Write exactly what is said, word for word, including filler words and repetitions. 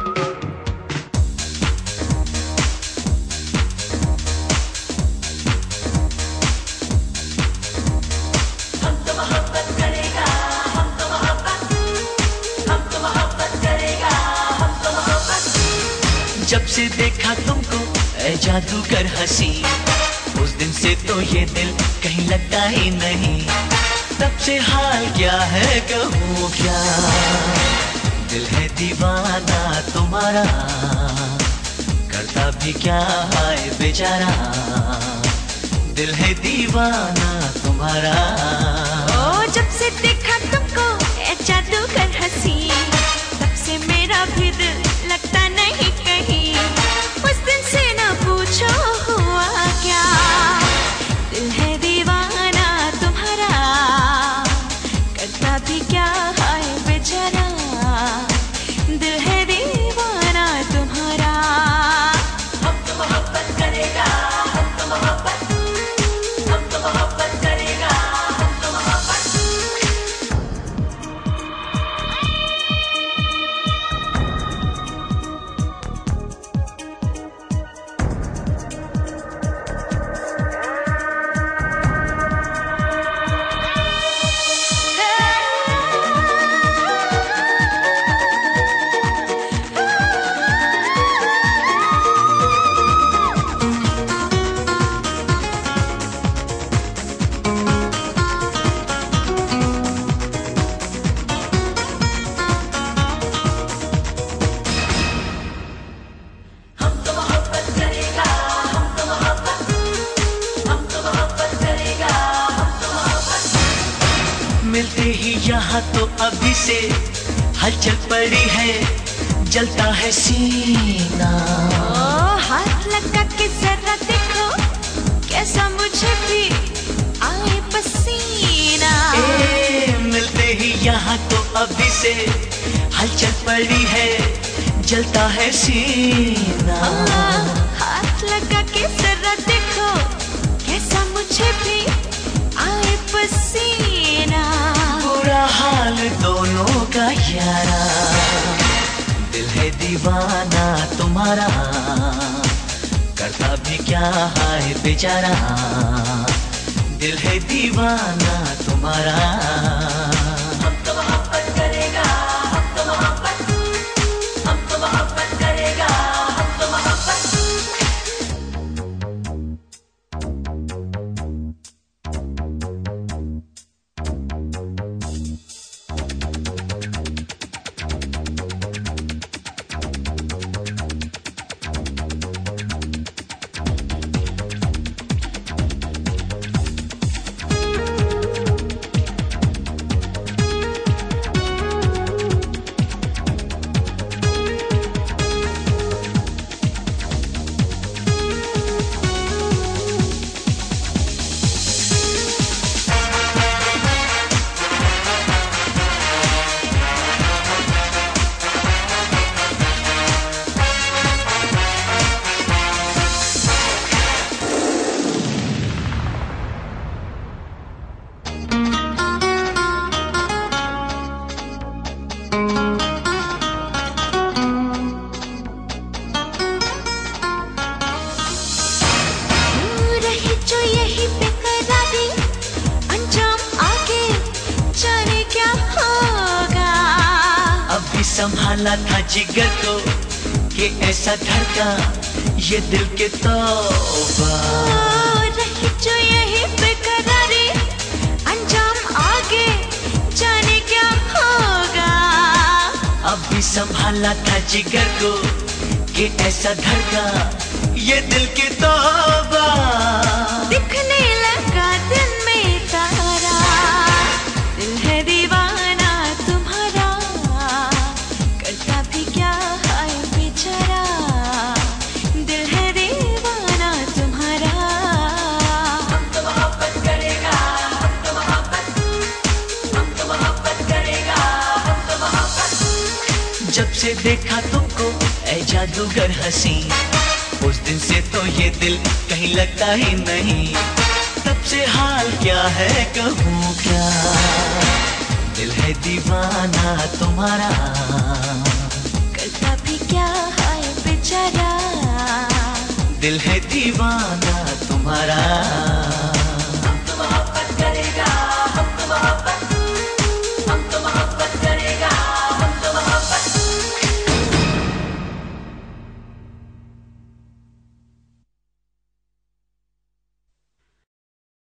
जब से देखा तुमको ऐ जादूगर हंसी, उस दिन से तो ये दिल कहीं लगता ही नहीं। तब से हाल क्या है कहूँ क्या, दिल है दीवाना तुम्हारा, करता भी क्या है बेचारा। दिल है दीवाना तुम्हारा। ओ जब से देखा तुमको ऐ जादूगर हंसी, तब से मेरा भी दिल लगता नहीं कहीं। उस दिन से ना पूछो हुआ क्या, दिल है दीवाना तुम्हारा, करता भी क्या है बेचारा। दिल है दीवाना तुम्हारा। हम तो मोहब्बत करेगा, हम तो मोहब्बत, हम तो मोहब्बत करेगा, हम तो मोहब्बत। मिलते ही यहाँ तो अभी से हलचल पड़ी है, जलता है सीना। ओ हाथ लगा के जरा देखो, कैसा मुझे भी आए पसीना। ए, मिलते ही यहाँ तो अभी से हलचल पड़ी है, जलता है सीना। हाथ लगा के जरा देखो, कैसा मुझे भी आए पसीना। बुरा हाल दोनों का यारा, दिल है दीवाना तुम्हारा, करता भी क्या है बेचारा। दिल है दीवाना तुम्हारा। हम तो मोहब्बत करेगा, हम तो मोहब्बत, हम तो मोहब्बत करेगा, हम तो मोहब्बत। संभाला था जिगर को कि ऐसा धड़का ये दिल के तौबा। रही जो यही बेकरारी, अंजाम आगे जाने क्या होगा। अब भी संभाला था जिगर को कि ऐसा धड़का ये दिल के तौबा। दिखने लगा दिन में तारा, दिल है दीवाना तुम्हारा, करता भी क्या है बेचारा। दिल है दीवाना तुम्हारा। हम तो मोहब्बत करेगा, हम तो मोहब्बत, हम तो मोहब्बत करेगा, हम तो मोहब्बत। जब से देखा तुमको ऐ जादूगर हंसी, उस दिन से तो ये दिल कहीं लगता ही नहीं। तब से हाल क्या है कहूँ क्या, दिल है दीवाना तुम्हारा, करता भी क्या हाय बेचारा, दिल है दीवाना तुम्हारा।